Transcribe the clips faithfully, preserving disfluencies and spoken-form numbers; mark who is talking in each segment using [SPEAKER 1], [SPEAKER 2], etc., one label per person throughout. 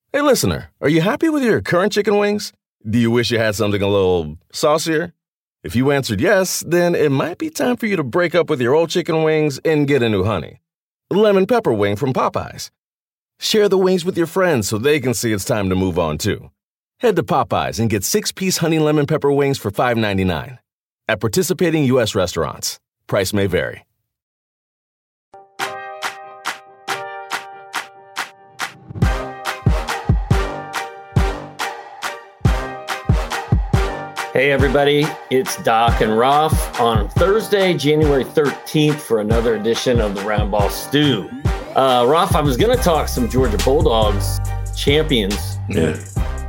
[SPEAKER 1] Hey, listener, are you happy with your current chicken wings? Do you wish you had something a little saucier? If you answered yes, then it might be time for you to break up with your old chicken wings and get a new honey. Lemon pepper wing from Popeyes. Share the wings with your friends so they can see it's time to move on too. Head to Popeyes and get six-piece honey lemon pepper wings for five ninety-nine. At participating U S restaurants. Price may vary.
[SPEAKER 2] Hey everybody, it's Doc and Roth on Thursday, January thirteenth for another edition of the Roundball Stew. Uh, Roth, I was going to talk some Georgia Bulldogs champions,
[SPEAKER 3] yeah.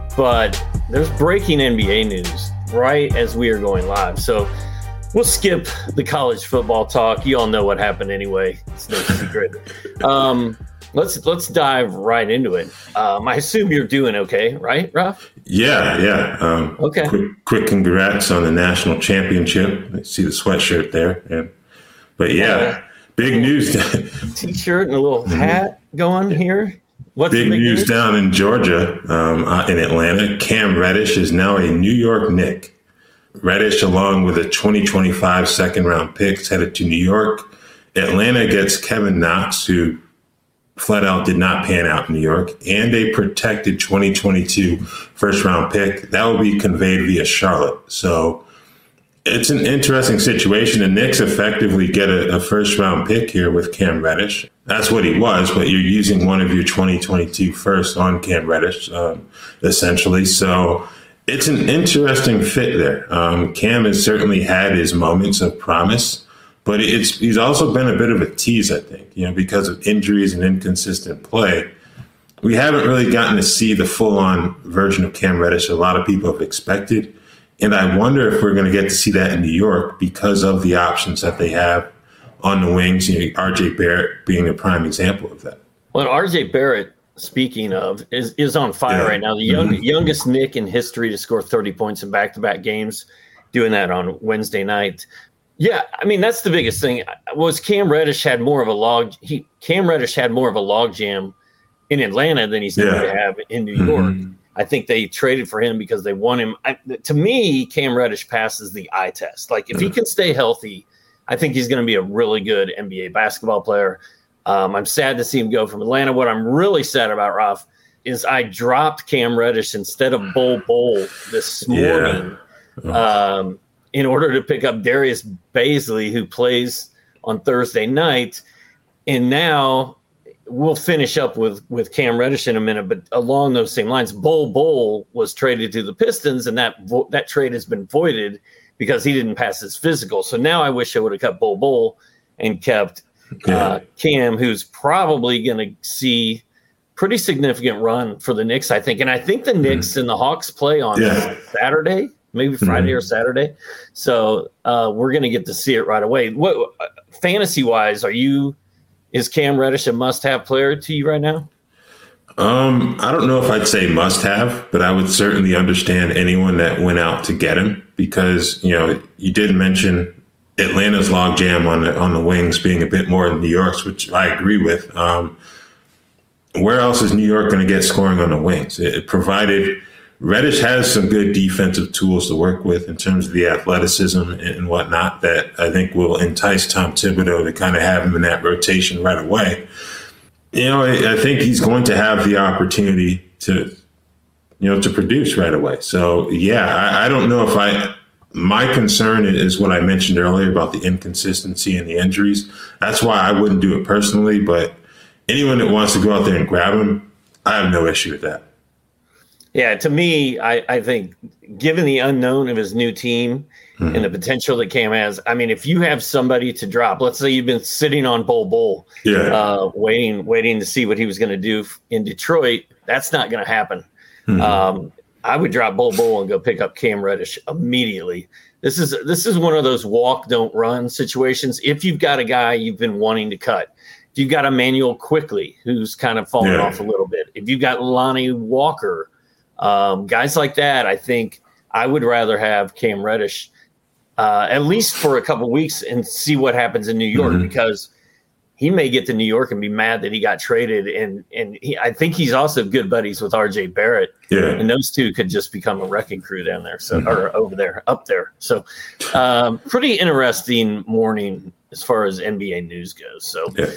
[SPEAKER 2] but there's breaking N B A news right as we are going live. So we'll skip the college football talk. You all know what happened anyway. It's no secret. Um, let's let's dive right into it. Um, I assume you're doing okay, right, Roth?
[SPEAKER 3] Yeah, yeah. Um,
[SPEAKER 2] okay.
[SPEAKER 3] Quick, quick congrats on the national championship. I see the sweatshirt there. Yeah. But yeah, uh, big news.
[SPEAKER 2] T-shirt and a little hat going here. What's
[SPEAKER 3] big, big news,
[SPEAKER 2] news
[SPEAKER 3] down in Georgia, um, uh, in Atlanta. Cam Reddish is now a New York Knick. Reddish, along with a twenty twenty-five second round pick, headed to New York. Atlanta gets Kevin Knox, who flat out did not pan out in New York, and a protected twenty twenty-two first round pick that will be conveyed via Charlotte. So it's an interesting situation. The Knicks effectively get a, a first round pick here with Cam Reddish. That's what he was, but you're using one of your twenty twenty-two first on Cam Reddish, um, essentially. So it's an interesting fit there. Um, Cam has certainly had his moments of promise. But it's he's also been a bit of a tease, I think, you know, because of injuries and inconsistent play. We haven't really gotten to see the full-on version of Cam Reddish a lot of people have expected. And I wonder if we're going to get to see that in New York because of the options that they have on the wings, you know, R J Barrett being a prime example of that.
[SPEAKER 2] Well, R J Barrett, speaking of, is, is on fire yeah. right now. The young, mm-hmm. youngest Knick in history to score thirty points in back-to-back games, doing that on Wednesday night. Yeah, I mean, that's the biggest thing. Was Cam Reddish had more of a log he Cam Reddish had more of a log jam in Atlanta than he's going
[SPEAKER 3] yeah.
[SPEAKER 2] to have in New York.
[SPEAKER 3] Mm-hmm.
[SPEAKER 2] I think they traded for him because they want him. I, to me, Cam Reddish passes the eye test. Like, if mm-hmm. he can stay healthy, I think he's going to be a really good N B A basketball player. Um, I'm sad to see him go from Atlanta. What I'm really sad about, Ralph, is I dropped Cam Reddish instead of Bol Bol this morning. Yeah. Oh. Um, in order to pick up Darius Bazley, who plays on Thursday night. And now we'll finish up with, with Cam Reddish in a minute, but along those same lines, Bol Bol was traded to the Pistons, and that vo- that trade has been voided because he didn't pass his physical. So now I wish I would have kept Bol Bol and kept uh, Cam, who's probably going to see pretty significant run for the Knicks, I think. And I think the Knicks mm-hmm. and the Hawks play on
[SPEAKER 3] yeah.
[SPEAKER 2] Saturday. Maybe Friday mm-hmm. or Saturday. So uh, we're going to get to see it right away. What uh, fantasy wise, are you, is Cam Reddish a must have player to you right now?
[SPEAKER 3] Um, I don't know if I'd say must have, but I would certainly understand anyone that went out to get him because, you know, you did mention Atlanta's logjam on the, on the wings being a bit more than New York's, which I agree with. Um, where else is New York going to get scoring on the wings? It, it provided Reddish has some good defensive tools to work with in terms of the athleticism and whatnot that I think will entice Tom Thibodeau to kind of have him in that rotation right away. You know, I think he's going to have the opportunity to, you know, to produce right away. So, yeah, I, I don't know if I – my concern is what I mentioned earlier about the inconsistency and the injuries. That's why I wouldn't do it personally, but anyone that wants to go out there and grab him, I have no issue with that.
[SPEAKER 2] Yeah, to me, I, I think given the unknown of his new team mm-hmm. and the potential that Cam has, I mean, if you have somebody to drop, let's say you've been sitting on Bol Bol,
[SPEAKER 3] yeah.
[SPEAKER 2] uh, waiting, waiting to see what he was going to do in Detroit, that's not going to happen. Mm-hmm. Um, I would drop Bol Bol and go pick up Cam Reddish immediately. This is this is one of those walk, don't run situations. If you've got a guy you've been wanting to cut, if you've got Emmanuel Quickly, who's kind of fallen
[SPEAKER 3] yeah.
[SPEAKER 2] off a little bit, if you've got Lonnie Walker, Um, guys like that, I think I would rather have Cam Reddish uh, at least for a couple of weeks and see what happens in New York mm-hmm. because he may get to New York and be mad that he got traded. And and he, I think he's also good buddies with R J Barrett.
[SPEAKER 3] Yeah.
[SPEAKER 2] And those two could just become a wrecking crew down there. So, mm-hmm. or over there, up there. So um, pretty interesting morning as far as N B A news goes. So
[SPEAKER 3] yeah.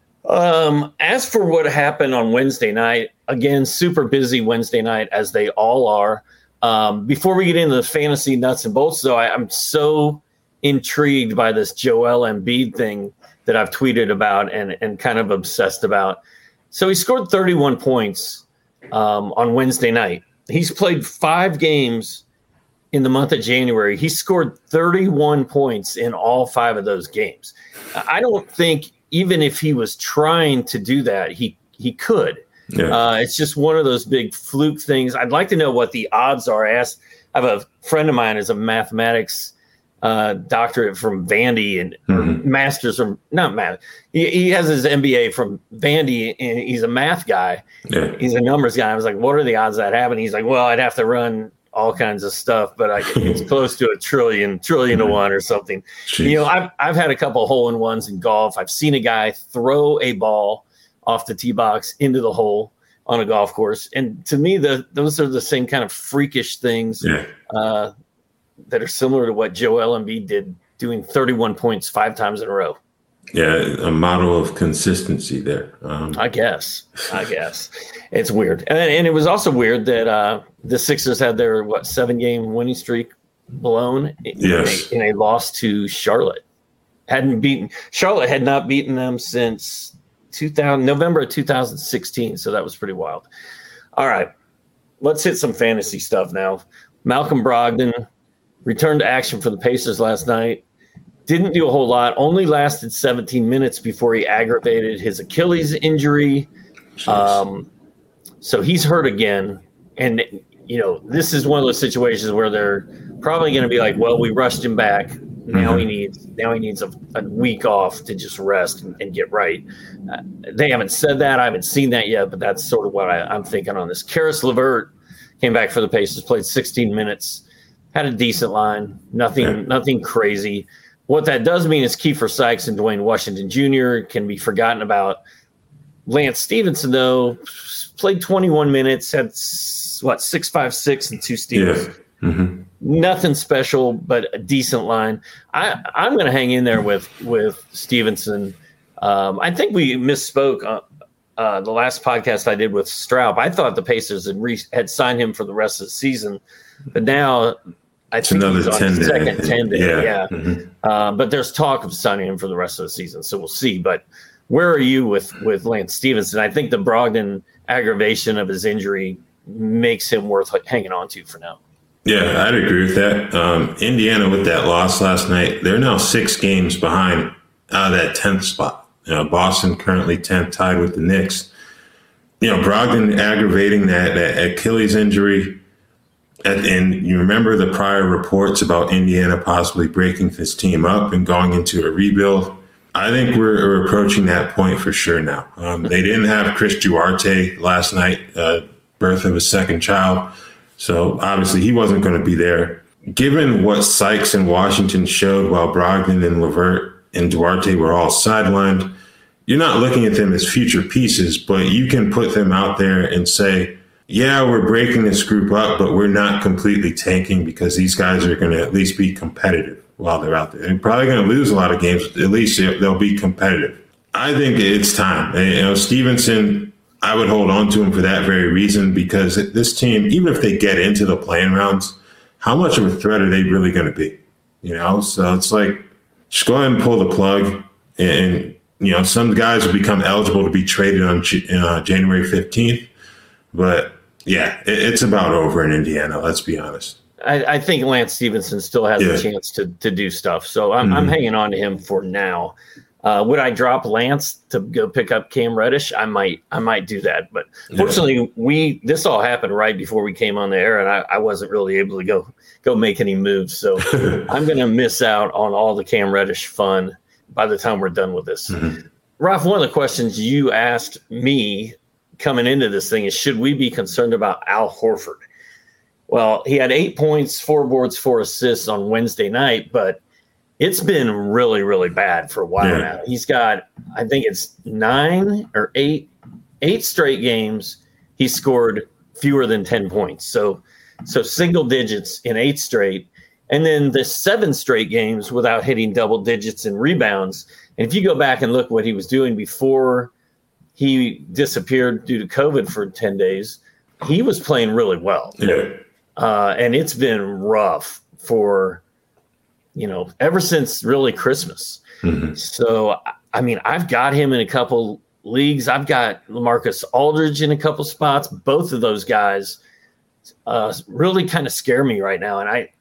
[SPEAKER 2] um, as for what happened on Wednesday night, again, super busy Wednesday night, as they all are. Um, before we get into the fantasy nuts and bolts, though, I, I'm so intrigued by this Joel Embiid thing that I've tweeted about and, and kind of obsessed about. So he scored thirty-one points um, on Wednesday night. He's played five games in the month of January. He scored thirty-one points in all five of those games. I don't think even if he was trying to do that, he he could. Yeah. Uh, it's just one of those big fluke things. I'd like to know what the odds are. I asked, I have a friend of mine who's a mathematics uh, doctorate from Vandy and mm-hmm. master's from, not math. He, he has his M B A from Vandy and he's a math guy. Yeah. He's a numbers guy. I was like, what are the odds of that happening? He's like, well, I'd have to run all kinds of stuff, but I, it's close to a trillion, trillion to one or something. Jeez. You know, I've, I've had a couple hole in ones in golf. I've seen a guy throw a ball off the tee box into the hole on a golf course. And to me, the those are the same kind of freakish things yeah. uh, that are similar to what Joel Embiid did, doing thirty-one points five times in a row.
[SPEAKER 3] Yeah, a model of consistency there. Um,
[SPEAKER 2] I guess. I guess. It's weird. And, and it was also weird that uh, the Sixers had their, what, seven-game winning streak blown
[SPEAKER 3] yes.
[SPEAKER 2] in, a, in a loss to Charlotte. Hadn't beaten – Charlotte had not beaten them since – two thousand November of two thousand sixteen, so that was pretty wild. All right, let's hit some fantasy stuff now. Malcolm Brogdon returned to action for the Pacers last night. Didn't do a whole lot. Only lasted seventeen minutes before he aggravated his Achilles injury. Um, so he's hurt again. And, you know, this is one of those situations where they're probably going to be like, well, we rushed him back. Now he needs now he needs a, a week off to just rest and, and get right. Uh, they haven't said that. I haven't seen that yet, but that's sort of what I, I'm thinking on this. Karis LeVert came back for the Pacers, played sixteen minutes, had a decent line, nothing yeah. nothing crazy. What that does mean is Kiefer Sykes and Dwayne Washington Junior can be forgotten about. Lance Stevenson, though, played twenty-one minutes, had, what, six five six and two steals.
[SPEAKER 3] Yeah. Mm-hmm.
[SPEAKER 2] Nothing special, but a decent line. I, I'm going to hang in there with with Stevenson. Um, I think we misspoke uh, uh, the last podcast I did with Straub. I thought the Pacers had, re- had signed him for the rest of the season, but now I
[SPEAKER 3] it's
[SPEAKER 2] think
[SPEAKER 3] another
[SPEAKER 2] he's on
[SPEAKER 3] ten
[SPEAKER 2] his second
[SPEAKER 3] day.
[SPEAKER 2] ten day.
[SPEAKER 3] Yeah.
[SPEAKER 2] yeah.
[SPEAKER 3] Mm-hmm.
[SPEAKER 2] Uh, but there's talk of signing him for the rest of the season, so we'll see. But where are you with with Lance Stevenson? I think the Brogdon aggravation of his injury makes him worth hanging on to for now.
[SPEAKER 3] Yeah, I'd agree with that. Um, Indiana, with that loss last night, they're now six games behind out of that tenth spot. You know, Boston currently tenth, tied with the Knicks. You know, Brogdon aggravating that, that Achilles injury. And, and you remember the prior reports about Indiana possibly breaking this team up and going into a rebuild. I think we're, we're approaching that point for sure now. Um, they didn't have Chris Duarte last night, uh, birth of his second child. So obviously he wasn't going to be there. Given what Sykes and Washington showed while Brogdon and LeVert and Duarte were all sidelined, you're not looking at them as future pieces, but you can put them out there and say, yeah, we're breaking this group up, but we're not completely tanking because these guys are going to at least be competitive while they're out there. They're probably going to lose a lot of games, but at least they'll be competitive. I think it's time. You know, Stevenson, I would hold on to him for that very reason, because this team, even if they get into the playing rounds, how much of a threat are they really going to be? You know, so it's like, just go ahead and pull the plug. And, you know, some guys will become eligible to be traded on uh, January fifteenth. But, yeah, it, it's about over in Indiana, let's be honest.
[SPEAKER 2] I, I think Lance Stevenson still has yeah. a chance to to do stuff. So I'm, mm-hmm. I'm hanging on to him for now. Uh, would I drop Lance to go pick up Cam Reddish? I might, I might do that. But fortunately, yeah. we this all happened right before we came on the air, and I, I wasn't really able to go go make any moves. So I'm going to miss out on all the Cam Reddish fun by the time we're done with this. Mm-hmm. Ralph, one of the questions you asked me coming into this thing is, should we be concerned about Al Horford? Well, he had eight points, four boards, four assists on Wednesday night, but it's been really, really bad for a while
[SPEAKER 3] yeah.
[SPEAKER 2] now. He's got, I think it's nine or eight, eight straight games. He scored fewer than ten points. So, so single digits in eight straight. And then the seven straight games without hitting double digits in rebounds. And if you go back and look what he was doing before he disappeared due to COVID for ten days, he was playing really well.
[SPEAKER 3] Yeah.
[SPEAKER 2] Uh, and it's been rough for, you know, ever since really Christmas.
[SPEAKER 3] Mm-hmm.
[SPEAKER 2] So, I mean, I've got him in a couple leagues. I've got LaMarcus Aldridge in a couple spots. Both of those guys uh, really kind of scare me right now. And I,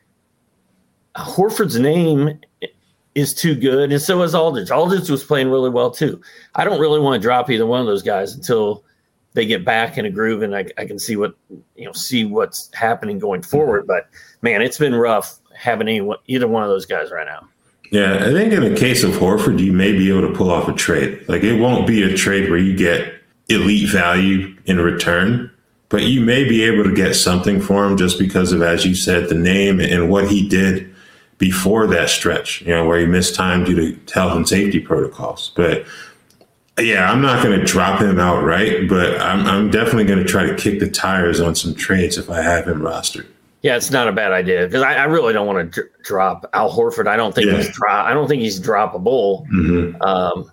[SPEAKER 2] Horford's name is too good, and so is Aldridge. Aldridge was playing really well too. I don't really want to drop either one of those guys until they get back in a groove and I, I can see what you know, see what's happening going forward. But man, it's been rough having any, either one of those guys right now.
[SPEAKER 3] Yeah, I think in the case of Horford, you may be able to pull off a trade. Like, it won't be a trade where you get elite value in return, but you may be able to get something for him just because of, as you said, the name and what he did before that stretch, you know, where he missed time due to health and safety protocols. But yeah, I'm not going to drop him outright, but I'm, I'm definitely going to try to kick the tires on some trades if I have him rostered.
[SPEAKER 2] Yeah, it's not a bad idea because I, I really don't want to dr- drop Al Horford. I don't think
[SPEAKER 3] Yeah.
[SPEAKER 2] he's dro- I don't think he's droppable.
[SPEAKER 3] Mm-hmm.
[SPEAKER 2] Um,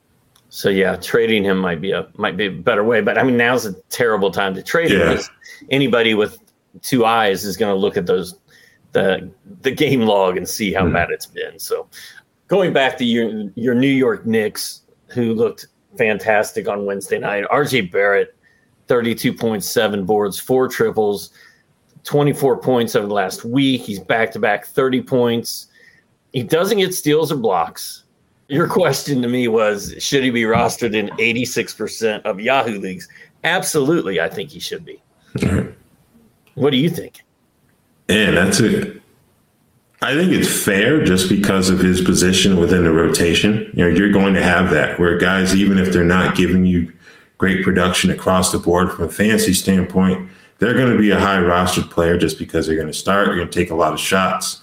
[SPEAKER 2] so yeah, trading him might be a might be a better way. But I mean, now's a terrible time to trade him
[SPEAKER 3] Yeah.
[SPEAKER 2] because anybody with two eyes is going to look at those the the game log and see how
[SPEAKER 3] Mm-hmm.
[SPEAKER 2] bad it's been. So going back to your your New York Knicks, who looked fantastic on Wednesday night, R J Barrett, thirty-two point seven boards, four triples, twenty-four points over the last week. He's back-to-back thirty points. He doesn't get steals or blocks. Your question to me was, should he be rostered in eighty-six percent of Yahoo leagues? Absolutely, I think he should be.
[SPEAKER 3] Mm-hmm.
[SPEAKER 2] What do you think?
[SPEAKER 3] And that's it. I think it's fair just because of his position within the rotation. You know, you're going to have that where guys, even if they're not giving you great production across the board from a fantasy standpoint, they're going to be a high rostered player just because they're going to start. They're going to take a lot of shots.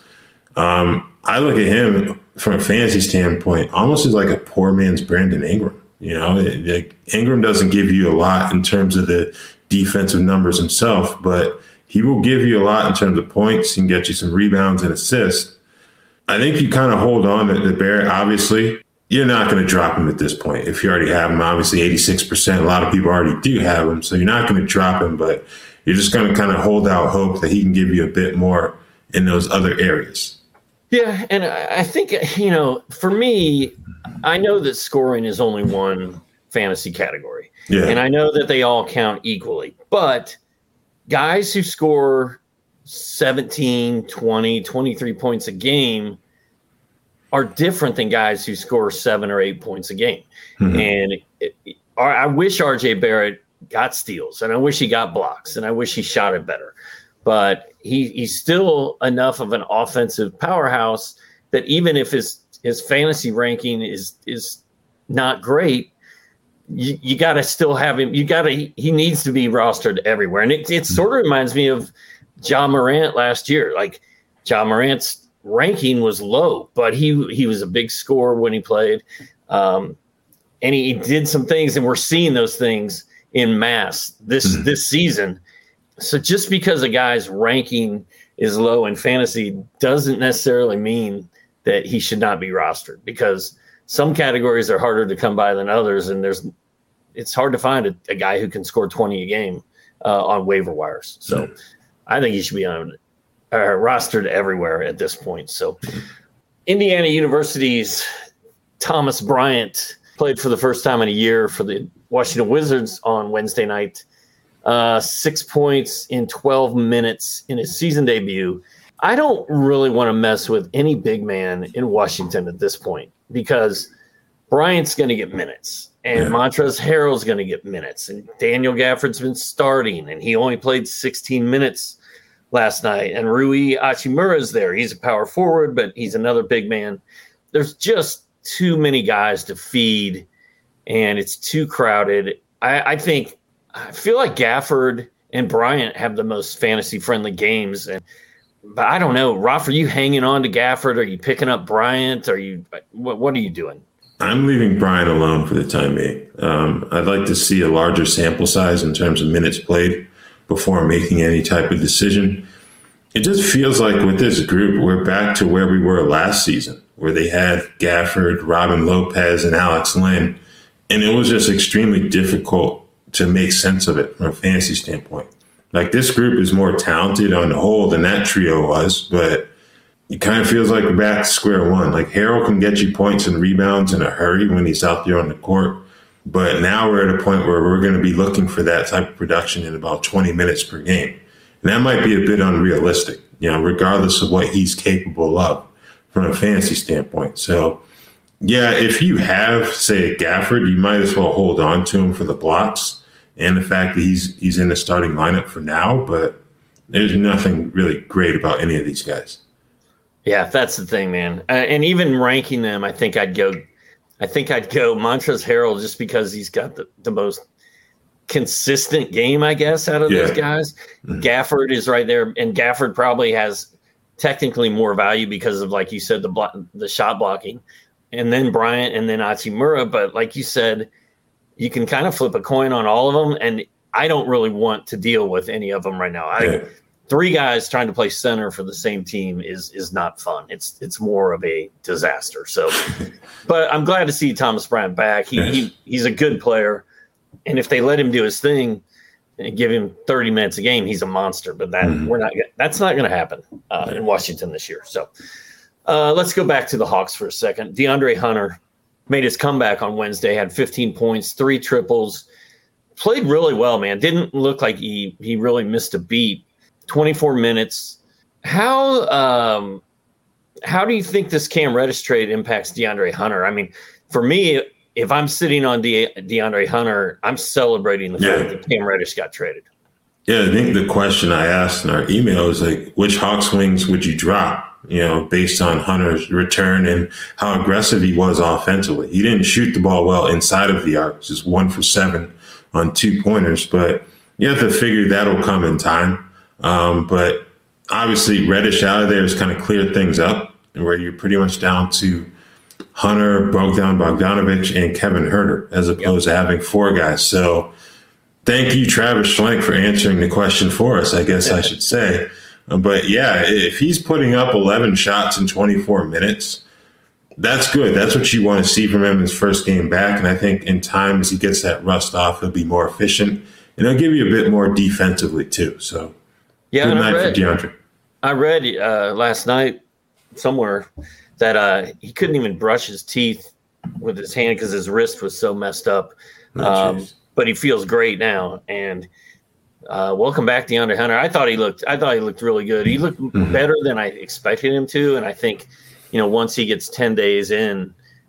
[SPEAKER 3] Um, I look at him from a fantasy standpoint almost as like a poor man's Brandon Ingram. You know, like Ingram doesn't give you a lot in terms of the defensive numbers himself, but he will give you a lot in terms of points. He can get you some rebounds and assists. I think you kind of hold on to, to Barrett. Obviously, you're not going to drop him at this point. If you already have him, obviously eighty-six percent, a lot of people already do have him. So you're not going to drop him, but you're just going to kind of hold out hope that he can give you a bit more in those other areas.
[SPEAKER 2] Yeah, and I think, you know, for me, I know that scoring is only one fantasy category.
[SPEAKER 3] Yeah.
[SPEAKER 2] And I know that they all count equally. But guys who score seventeen, twenty, twenty-three points a game are different than guys who score seven or eight points a game. Mm-hmm. And it, it, I wish R J Barrett got steals, and I wish he got blocks, and I wish he shot it better. But he, he's still enough of an offensive powerhouse that even if his his fantasy ranking is is not great, you, you got to still have him. You got to he needs to be rostered everywhere. And it, it sort of reminds me of Ja Morant last year. Like Ja Morant's ranking was low, but he he was a big scorer when he played, um, and he, he did some things, and we're seeing those things in mass this mm-hmm. this season. So just because a guy's ranking is low in fantasy doesn't necessarily mean that he should not be rostered, because some categories are harder to come by than others, and there's it's hard to find a, a guy who can score twenty a game uh, on waiver wires. So mm-hmm. I think he should be on uh, rostered everywhere at this point. So Indiana University's Thomas Bryant played for the first time in a year for the Washington Wizards on Wednesday night. Uh, six points in twelve minutes in his season debut. I don't really want to mess with any big man in Washington at this point, because Bryant's going to get minutes, and yeah. Montrezl Harrell's going to get minutes, and Daniel Gafford's been starting, and he only played sixteen minutes last night, and Rui Hachimura's there. He's a power forward, but he's another big man. There's just too many guys to feed, and it's too crowded. I, I think I feel like Gafford and Bryant have the most fantasy-friendly games, and but I don't know. Roth, are you hanging on to Gafford? Are you picking up Bryant? Are you what? What are you doing?
[SPEAKER 3] I'm leaving Bryant alone for the time being. Um, I'd like to see a larger sample size in terms of minutes played before making any type of decision. It just feels like with this group, we're back to where we were last season, where they had Gafford, Robin Lopez, and Alex Lynn, and it was just extremely difficult to make sense of it from a fantasy standpoint. Like, this group is more talented on the whole than that trio was, but it kind of feels like we're back to square one. Like, Harrell can get you points and rebounds in a hurry when he's out there on the court, but now we're at a point where we're going to be looking for that type of production in about twenty minutes per game. And that might be a bit unrealistic, you know, regardless of what he's capable of from a fantasy standpoint. So, yeah, if you have, say, a Gafford, you might as well hold on to him for the blocks and the fact that he's he's in the starting lineup for now. But there's nothing really great about any of these guys.
[SPEAKER 2] Yeah, that's the thing, man. Uh, and even ranking them, I think I'd go. I think I'd go Montrezl Harrell just because he's got the, the most consistent game, I guess, out of yeah. those guys. Mm-hmm. Gafford is right there, and Gafford probably has technically more value because of, like you said, the block, the shot blocking, and then Bryant, and then Hachimura. But like you said, you can kind of flip a coin on all of them, and I don't really want to deal with any of them right now. I, yeah. Three guys trying to play center for the same team is is not fun. It's it's more of a disaster. So, but I'm glad to see Thomas Bryant back. He, he he's a good player. And if they let him do his thing and give him thirty minutes a game, he's a monster. But that mm-hmm. we're not. That's not going to happen uh, in Washington this year. So uh, let's go back to the Hawks for a second. DeAndre Hunter made his comeback on Wednesday. Had fifteen points, three triples. Played really well, man. Didn't look like he he really missed a beat. twenty-four minutes. How um, how do you think this Cam Reddish trade impacts DeAndre Hunter? I mean, for me, if I'm sitting on De- DeAndre Hunter, I'm celebrating the yeah. fact that Cam Reddish got traded.
[SPEAKER 3] Yeah, I think the question I asked in our email is like, which Hawks wings would you drop, you know, based on Hunter's return and how aggressive he was offensively? He didn't shoot the ball well inside of the arc, just one for seven on two pointers, but you have to figure that'll come in time. Um, but obviously Reddish out of there has kind of cleared things up, and where you're pretty much down to Hunter, Bogdan Bogdanovic, and Kevin Huerter, as opposed yep. to having four guys. So thank you, Travis Schlenk, for answering the question for us, I guess I should say. Um, but yeah, if he's putting up eleven shots in twenty-four minutes, that's good. That's what you want to see from him in his first game back. And I think in time, as he gets that rust off, he'll be more efficient, and he'll give you a bit more defensively too. So
[SPEAKER 2] yeah,
[SPEAKER 3] good night
[SPEAKER 2] read,
[SPEAKER 3] for DeAndre.
[SPEAKER 2] I read uh, last night somewhere that uh, he couldn't even brush his teeth with his hand because his wrist was so messed up. Oh, um, but he feels great now. And uh, welcome back, DeAndre Hunter. I thought he looked. I thought he looked really good. He looked mm-hmm. better than I expected him to. And I think, you know, once he gets ten days in,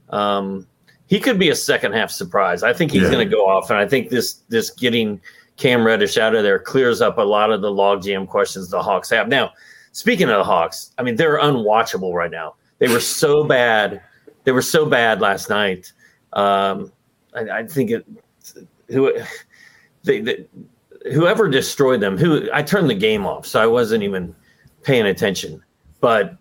[SPEAKER 2] um, he could be a second half surprise. I think he's yeah. going to go off, and I think this this getting Cam Reddish out of there clears up a lot of the logjam questions the Hawks have. Now, speaking of the Hawks, I mean, they're unwatchable right now. They were so bad. They were so bad last night. Um, I, I think it. Who, they, they, whoever destroyed them. Who I turned the game off, so I wasn't even paying attention. But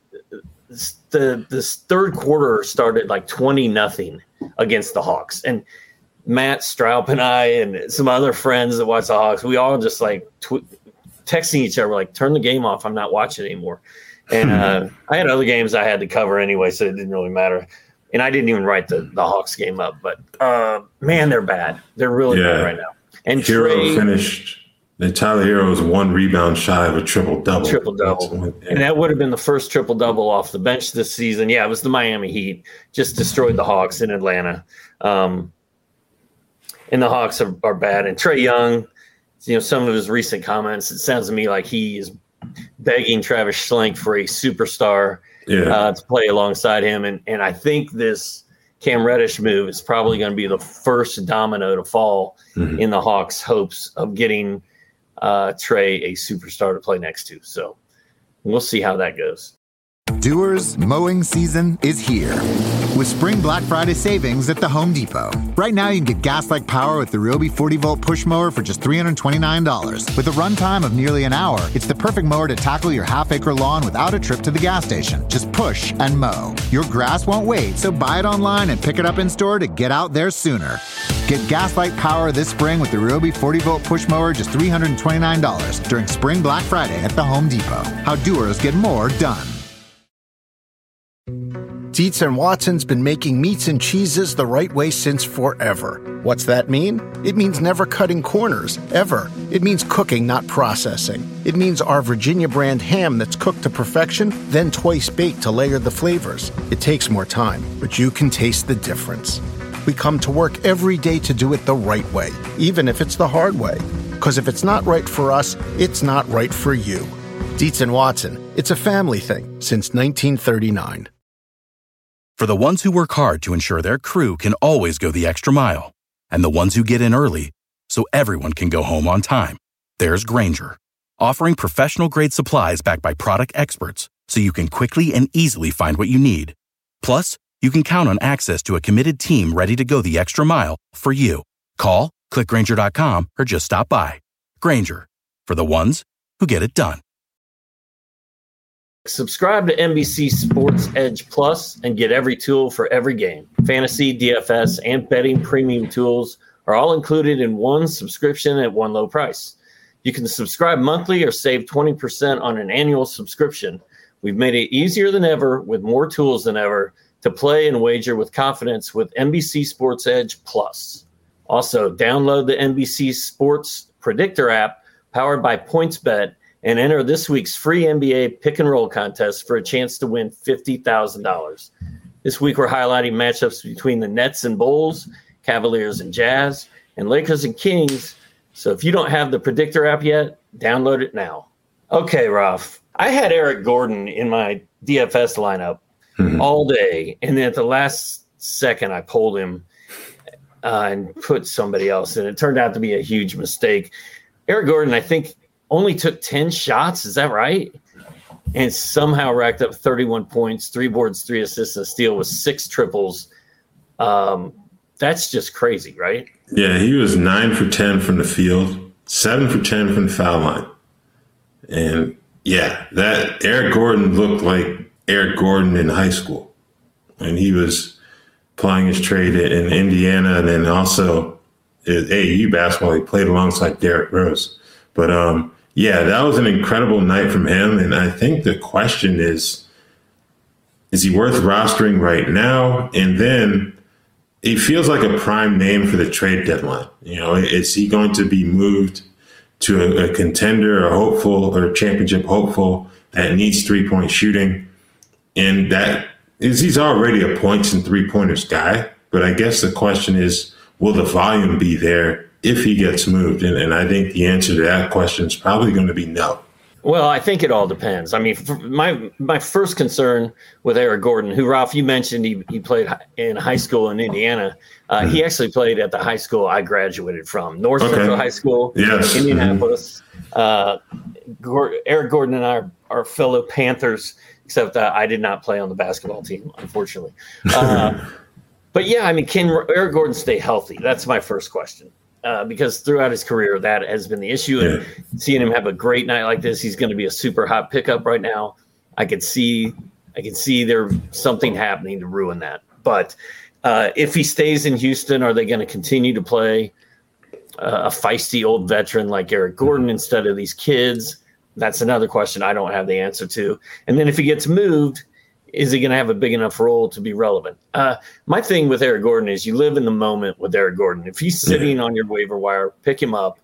[SPEAKER 2] the this third quarter started like twenty nothing against the Hawks, and Matt Stroup and I and some other friends that watch the Hawks, we all just like tw- texting each other like, "Turn the game off. I'm not watching anymore." And uh, I had other games I had to cover anyway, so it didn't really matter. And I didn't even write the, the Hawks game up. But, uh, man, they're bad. They're really yeah. bad right now. And
[SPEAKER 3] Hero
[SPEAKER 2] Trey,
[SPEAKER 3] finished – Tyler Hero was one rebound shy of a triple-double.
[SPEAKER 2] Triple-double. Yeah. And that would have been the first triple-double off the bench this season. Yeah, it was the Miami Heat. Just destroyed the Hawks in Atlanta. Um, and the Hawks are, are bad. And Trae Young, you know, some of his recent comments, it sounds to me like he is begging Travis Schlenk for a superstar yeah. uh, to play alongside him. And, and I think this Cam Reddish move is probably going to be the first domino to fall mm-hmm. in the Hawks' hopes of getting uh, Trae a superstar to play next to. So we'll see how that goes.
[SPEAKER 4] Doers, mowing season is here. With Spring Black Friday savings at the Home Depot. Right now, you can get gas-like power with the Ryobi forty volt push mower for just three hundred twenty-nine dollars. With a runtime of nearly an hour, it's the perfect mower to tackle your half-acre lawn without a trip to the gas station. Just push and mow. Your grass won't wait, so buy it online and pick it up in store to get out there sooner. Get gas-like power this spring with the Ryobi forty volt push mower, just three hundred twenty-nine dollars during Spring Black Friday at the Home Depot. How doers get more done.
[SPEAKER 5] Dietz and Watson's been making meats and cheeses the right way since forever. What's that mean? It means never cutting corners, ever. It means cooking, not processing. It means our Virginia brand ham that's cooked to perfection, then twice baked to layer the flavors. It takes more time, but you can taste the difference. We come to work every day to do it the right way, even if it's the hard way. Because if it's not right for us, it's not right for you. Dietz and Watson, it's a family thing since nineteen thirty-nine.
[SPEAKER 6] For the ones who work hard to ensure their crew can always go the extra mile, and the ones who get in early so everyone can go home on time, there's Grainger, offering professional-grade supplies backed by product experts so you can quickly and easily find what you need. Plus, you can count on access to a committed team ready to go the extra mile for you. Call, click Grainger dot com, or just stop by. Grainger, for the ones who get it done.
[SPEAKER 2] Subscribe to N B C Sports Edge Plus and get every tool for every game. Fantasy, D F S, and betting premium tools are all included in one subscription at one low price. You can subscribe monthly or save twenty percent on an annual subscription. We've made it easier than ever with more tools than ever to play and wager with confidence with N B C Sports Edge Plus. Also, download the N B C Sports Predictor app powered by PointsBet and enter this week's free N B A pick and roll contest for a chance to win fifty thousand dollars. This week, we're highlighting matchups between the Nets and Bulls, Cavaliers and Jazz, and Lakers and Kings. So if you don't have the Predictor app yet, download it now. Okay, Ralph, I had Eric Gordon in my D F S lineup mm-hmm. all day, and then at the last second, I pulled him uh, and put somebody else in. It turned out to be a huge mistake. Eric Gordon, I think, only took ten shots. Is that right? And somehow racked up thirty-one points, three boards, three assists, and a steal with six triples. Um, that's just crazy, right?
[SPEAKER 3] Yeah, he was nine for ten from the field, seven for ten from the foul line. And yeah, that Eric Gordon looked like Eric Gordon in high school. And he was plying his trade in Indiana, and then also at A A U basketball, he played alongside Derrick Rose. But um, yeah, that was an incredible night from him. And I think the question is, is he worth rostering right now? And then he feels like a prime name for the trade deadline. You know, is he going to be moved to a, a contender, a hopeful, or a championship hopeful that needs three-point shooting? And that is, he's already a points and three-pointers guy. But I guess the question is, will the volume be there if he gets moved? And, and I think the answer to that question is probably going to be no.
[SPEAKER 2] Well, I think it all depends. I mean, my my first concern with Eric Gordon, who, Ralph, you mentioned he, he played in high school in Indiana. Uh, mm-hmm. He actually played at the high school I graduated from, North okay. Central High School,
[SPEAKER 3] yes.
[SPEAKER 2] Indianapolis. Mm-hmm. Uh, Gor- Eric Gordon and I are, are fellow Panthers, except uh, I did not play on the basketball team, unfortunately. Uh, but, yeah, I mean, can Eric Gordon stay healthy? That's my first question. Uh, because throughout his career, that has been the issue. And yeah. seeing him have a great night like this, he's going to be a super hot pickup right now. I could see, I could see there something happening to ruin that. But uh, if he stays in Houston, are they going to continue to play uh, a feisty old veteran like Eric Gordon instead of these kids? That's another question I don't have the answer to. And then if he gets moved, is he going to have a big enough role to be relevant? Uh, my thing with Eric Gordon is you live in the moment with Eric Gordon. If he's sitting yeah. on your waiver wire, pick him up.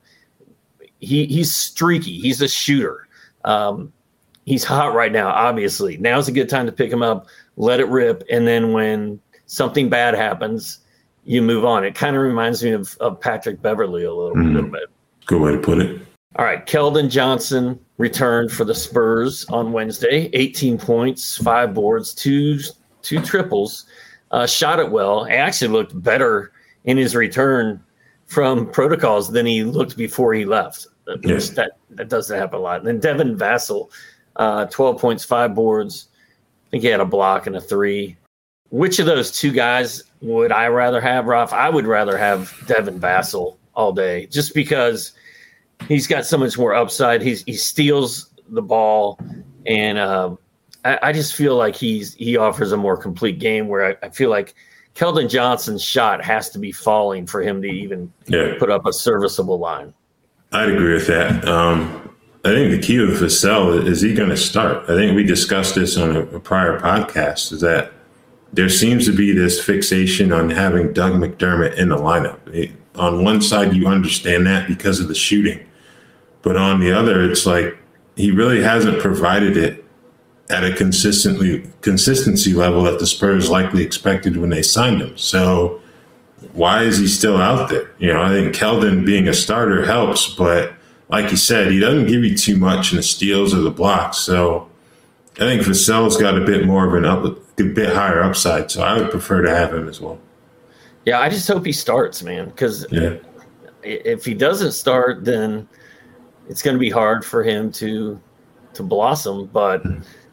[SPEAKER 2] He He's streaky. He's a shooter. Um, he's hot right now, obviously. Now's a good time to pick him up, let it rip, and then when something bad happens, you move on. It kind of reminds me of, of Patrick Beverley a little, mm. little bit.
[SPEAKER 3] Good way to put it.
[SPEAKER 2] All right, Keldon Johnson returned for the Spurs on Wednesday. eighteen points, five boards, two two triples. Uh, shot it well. He actually looked better in his return from protocols than he looked before he left.
[SPEAKER 3] Yes.
[SPEAKER 2] That that doesn't happen a lot. And then Devin Vassell, uh, twelve points, five boards, think he had a block and a three. Which of those two guys would I rather have, Ralph? I would rather have Devin Vassell all day, just because he's got so much more upside. He's he steals the ball, and uh, I, I just feel like he's he offers a more complete game. Where I, I feel like Keldon Johnson's shot has to be falling for him to even
[SPEAKER 3] yeah.
[SPEAKER 2] put up a serviceable line.
[SPEAKER 3] I'd agree with that. Um, I think the key with Vassell is he going to start. I think we discussed this on a, a prior podcast. Is that there seems to be this fixation on having Doug McDermott in the lineup. It, on one side, you understand that because of the shooting. But on the other, it's like he really hasn't provided it at a consistently consistency level that the Spurs likely expected when they signed him. So why is he still out there? You know, I think Keldon being a starter helps, but like you said, he doesn't give you too much in the steals or the blocks. So I think Vassell's got a bit more of an up, a bit higher upside. So I would prefer to have him as well.
[SPEAKER 2] Yeah, I just hope he starts, man, because
[SPEAKER 3] yeah.
[SPEAKER 2] if he doesn't start, then it's going to be hard for him to to blossom. But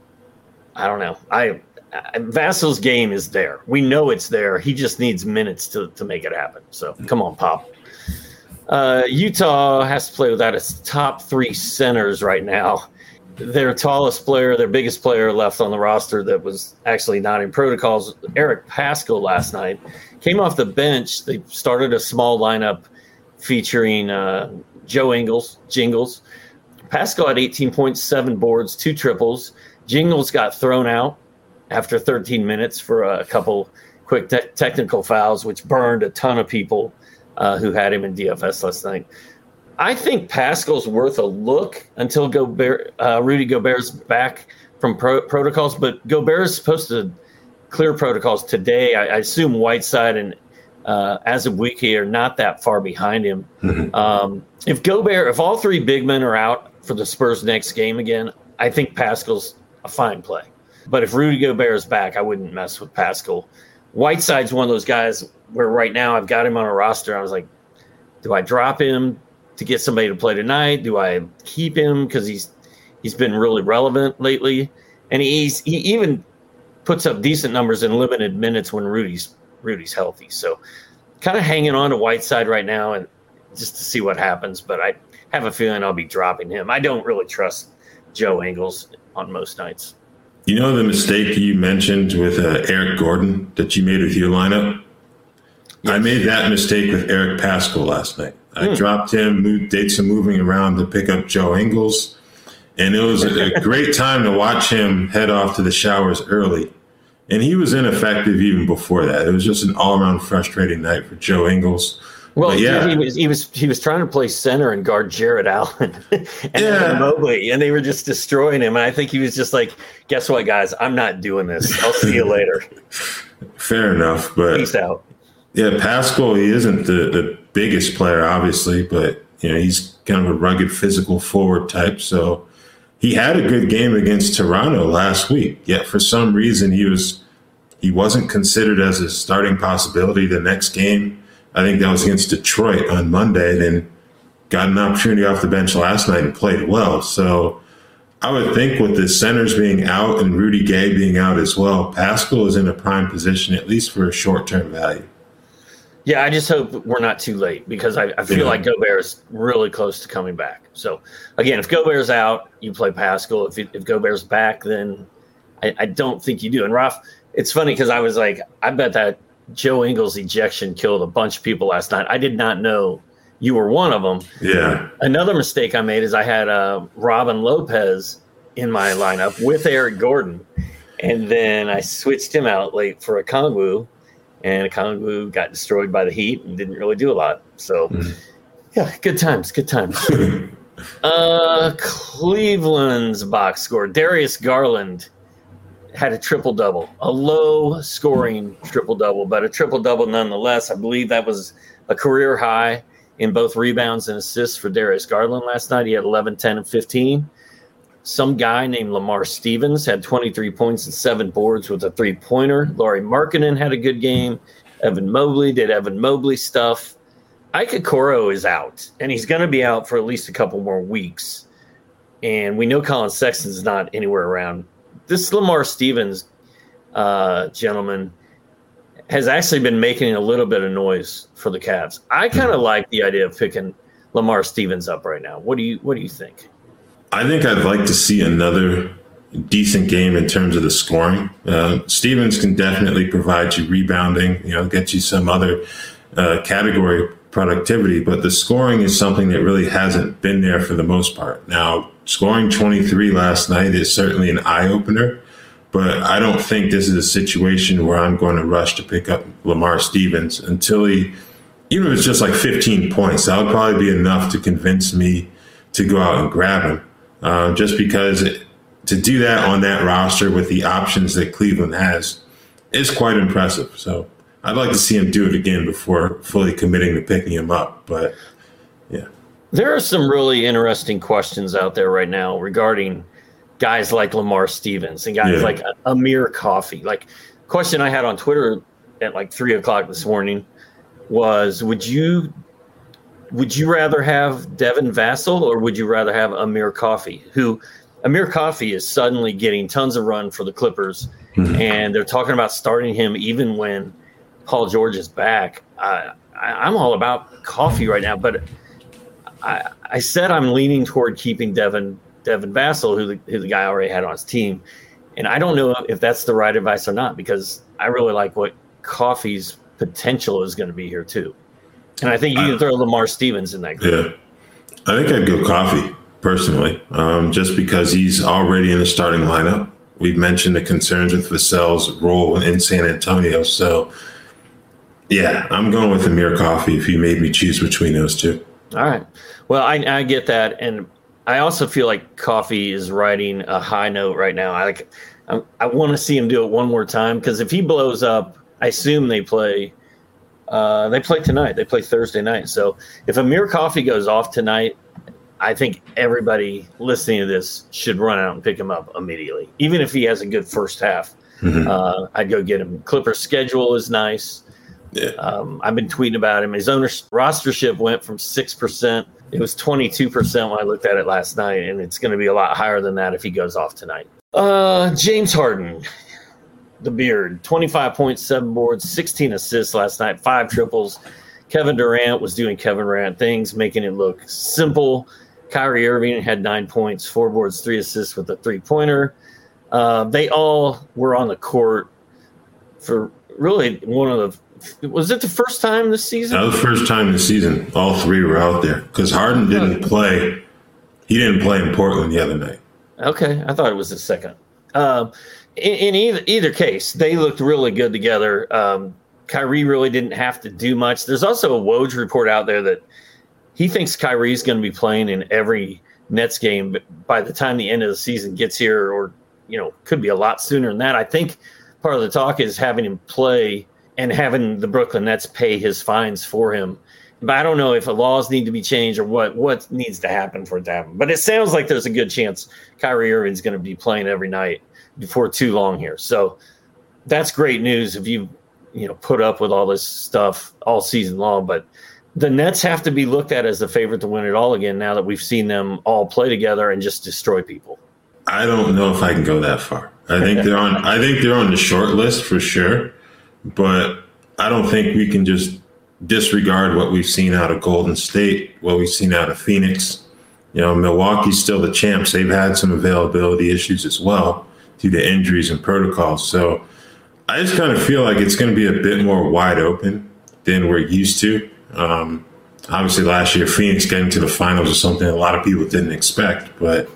[SPEAKER 2] I don't know. I, I Vassell's game is there. We know it's there. He just needs minutes to, to make it happen. So come on, Pop. Uh, Utah has to play without its top three centers right now. Their tallest player, their biggest player left on the roster that was actually not in protocols, Eric Paschall, last night, came off the bench. They started a small lineup featuring uh, Joe Ingles, Jingles. Paschall had eighteen point seven boards, two triples. Jingles got thrown out after thirteen minutes for a couple quick te- technical fouls, which burned a ton of people uh, who had him in D F S last night. I think Paschall's worth a look until Gobert, uh, Rudy Gobert's back from pro- protocols, but Gobert is supposed to clear protocols today. I, I assume Whiteside and uh, Azubuike are not that far behind him. Mm-hmm. Um, if Gobert, if all three big men are out for the Spurs' next game again, I think Paschall's a fine play. But if Rudy Gobert is back, I wouldn't mess with Paschall. Whiteside's one of those guys where right now I've got him on a roster. I was like, do I drop him to get somebody to play tonight? Do I keep him because he's he's been really relevant lately, and he's he even puts up decent numbers in limited minutes when Rudy's Rudy's healthy. So, kind of hanging on to Whiteside right now, and just to see what happens. But I have a feeling I'll be dropping him. I don't really trust Joe Ingles on most nights.
[SPEAKER 3] You know the mistake you mentioned with uh, Eric Gordon that you made with your lineup? Yes. I made that mistake with Eric Paschall last night. I hmm. dropped him, moved, did some moving around to pick up Joe Ingles, and it was a, a great time to watch him head off to the showers early. And he was ineffective even before that. It was just an all-around frustrating night for Joe Ingles.
[SPEAKER 2] Well,
[SPEAKER 3] but yeah,
[SPEAKER 2] he was he was he was trying to play center and guard Jarrett Allen and
[SPEAKER 3] yeah.
[SPEAKER 2] Evan Mobley, and they were just destroying him. And I think he was just like, "Guess what, guys? I'm not doing this. I'll see you later."
[SPEAKER 3] Fair enough, but
[SPEAKER 2] peace out.
[SPEAKER 3] Yeah, Paschall, he isn't the, the biggest player, obviously, but you know he's kind of a rugged, physical forward type. So he had a good game against Toronto last week. Yet for some reason he was he wasn't considered as a starting possibility the next game. I think that was against Detroit on Monday. Then got an opportunity off the bench last night and played well. So I would think with the centers being out and Rudy Gay being out as well, Paschall is in a prime position at least for a short-term value.
[SPEAKER 2] Yeah, I just hope we're not too late because I, I feel
[SPEAKER 3] yeah.
[SPEAKER 2] like Gobert is really close to coming back. So, again, if Gobert's out, you play Paschall. If if Gobert's back, then I, I don't think you do. And, Ralph, it's funny because I was like, I bet that Joe Ingles ejection killed a bunch of people last night. I did not know you were one of them.
[SPEAKER 3] Yeah.
[SPEAKER 2] Another mistake I made is I had uh, Robin Lopez in my lineup with Eric Gordon, and then I switched him out late for a Okongwu. And Okongwu got destroyed by the Heat and didn't really do a lot. So, mm-hmm. yeah, good times, good times. uh, Cleveland's box score. Darius Garland had a triple-double, a low-scoring triple-double, but a triple-double nonetheless. I believe that was a career high in both rebounds and assists for Darius Garland last night. He had eleven, ten, and fifteen. Some guy named Lamar Stevens had twenty-three points and seven boards with a three-pointer. Lauri Markkanen had a good game. Evan Mobley did Evan Mobley stuff. Ike Okoro is out, and he's going to be out for at least a couple more weeks. And we know Colin Sexton's not anywhere around this Lamar Stevens uh, gentleman has actually been making a little bit of noise for the Cavs. I kind of like the idea of picking Lamar Stevens up right now. What do you What do you think?
[SPEAKER 3] I think I'd like to see another decent game in terms of the scoring. Uh, Stevens can definitely provide you rebounding, you know, get you some other uh, category productivity, but the scoring is something that really hasn't been there for the most part. Now, scoring twenty-three last night is certainly an eye-opener, but I don't think this is a situation where I'm going to rush to pick up Lamar Stevens until he, even if it's just like fifteen points, that would probably be enough to convince me to go out and grab him. Uh, just because it, to do that on that roster with the options that Cleveland has is quite impressive. So I'd like to see him do it again before fully committing to picking him up. But yeah,
[SPEAKER 2] there are some really interesting questions out there right now regarding guys like Lamar Stevens and guys yeah. like Amir Coffey. Like, question I had on Twitter at like three o'clock this morning was, would you would you rather have Devin Vassell or would you rather have Amir Coffey? Who Amir Coffey is suddenly getting tons of run for the Clippers, mm-hmm. and they're talking about starting him even when Paul George is back. I, I, I'm all about Coffey right now, but I, I said I'm leaning toward keeping Devin Devin Vassell, who the, who the guy already had on his team. And I don't know if that's the right advice or not, because I really like what Coffey's potential is going to be here too. And I think you can throw Lamar Stevens in that group.
[SPEAKER 3] Yeah. I think I'd go Coffey personally, um, just because he's already in the starting lineup. We've mentioned the concerns with Vassell's role in San Antonio. So, yeah, I'm going with Amir Coffey if you made me choose between those two.
[SPEAKER 2] All right. Well, I, I get that. And I also feel like Coffey is riding a high note right now. I like. I, I want to see him do it one more time, because if he blows up, I assume they play. Uh, they play tonight. They play Thursday night. So if Amir Coffey goes off tonight, I think everybody listening to this should run out and pick him up immediately, even if he has a good first half. Mm-hmm. Uh, I'd go get him. Clippers' schedule is nice. Yeah. Um, I've been tweeting about him. His owner rostership went from six percent. It was twenty-two percent when I looked at it last night, and it's going to be a lot higher than that if he goes off tonight. Uh, James Harden, the beard, twenty-five point seven boards, sixteen assists last night, five triples. Kevin Durant was doing Kevin Durant things, making it look simple. Kyrie Irving had nine points, four boards, three assists with a three-pointer. Uh, they all were on the court for really one of the – was it the first time this season?
[SPEAKER 3] That was the first time this season. All three were out there because Harden didn't play. He didn't play in Portland the other night.
[SPEAKER 2] Okay. I thought it was the second. Um, in in either, either case, they looked really good together. Um, Kyrie really didn't have to do much. There's also a Woj report out there that he thinks Kyrie's going to be playing in every Nets game by the time the end of the season gets here, or, you know, could be a lot sooner than that. I think part of the talk is having him play and having the Brooklyn Nets pay his fines for him. But I don't know if the laws need to be changed or what, what needs to happen for it to happen. But it sounds like there's a good chance Kyrie Irving's going to be playing every night before too long here. So that's great news if you, you know, put up with all this stuff all season long. But the Nets have to be looked at as the favorite to win it all again now that we've seen them all play together and just destroy people.
[SPEAKER 3] I don't know if I can go that far. I think they're on I think they're on the short list for sure. But I don't think we can just disregard what we've seen out of Golden State, what we've seen out of Phoenix. You know, Milwaukee's still the champs. They've had some availability issues as well due to injuries and protocols. So I just kind of feel like it's going to be a bit more wide open than we're used to. Um, obviously, last year, Phoenix getting to the finals is something a lot of people didn't expect. But,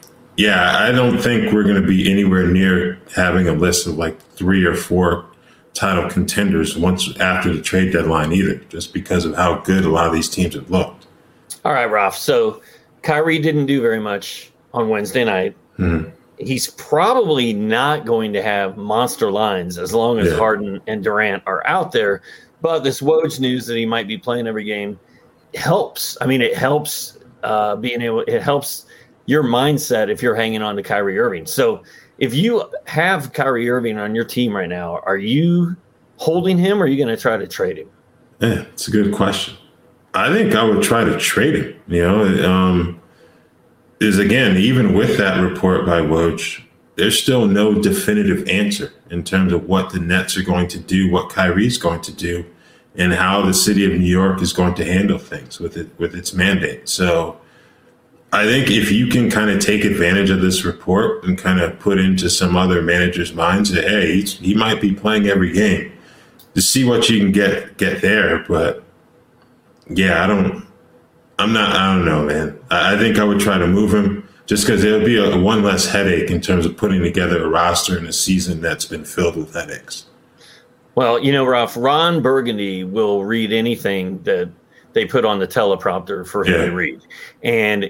[SPEAKER 3] yeah, I don't think we're going to be anywhere near having a list of like three or four title contenders once after the trade deadline either, just because of how good a lot of these teams have looked.
[SPEAKER 2] All right, Ralph. So Kyrie didn't do very much on Wednesday night. Mm-hmm. He's probably not going to have monster lines as long as yeah. Harden and Durant are out there. But this Woj news that he might be playing every game helps. I mean, it helps uh, being able. It helps your mindset if you're hanging on to Kyrie Irving. So if you have Kyrie Irving on your team right now, are you holding him or are you going to try to trade him?
[SPEAKER 3] Yeah, it's a good question. I think I would try to trade him. You know, um, is again, even with that report by Woj, there's still no definitive answer in terms of what the Nets are going to do, what Kyrie's going to do, and how the city of New York is going to handle things with it, with its mandate. So I think if you can kind of take advantage of this report and kind of put into some other managers' minds that, hey, he's, he might be playing every game, to see what you can get get there. But yeah, I don't, I'm not, I don't know, man. I, I think I would try to move him just because it'll be a, one less headache in terms of putting together a roster in a season that's been filled with headaches.
[SPEAKER 2] Well, you know, Ralph, Ron Burgundy will read anything that they put on the teleprompter for him
[SPEAKER 3] Yeah.
[SPEAKER 2] to read. And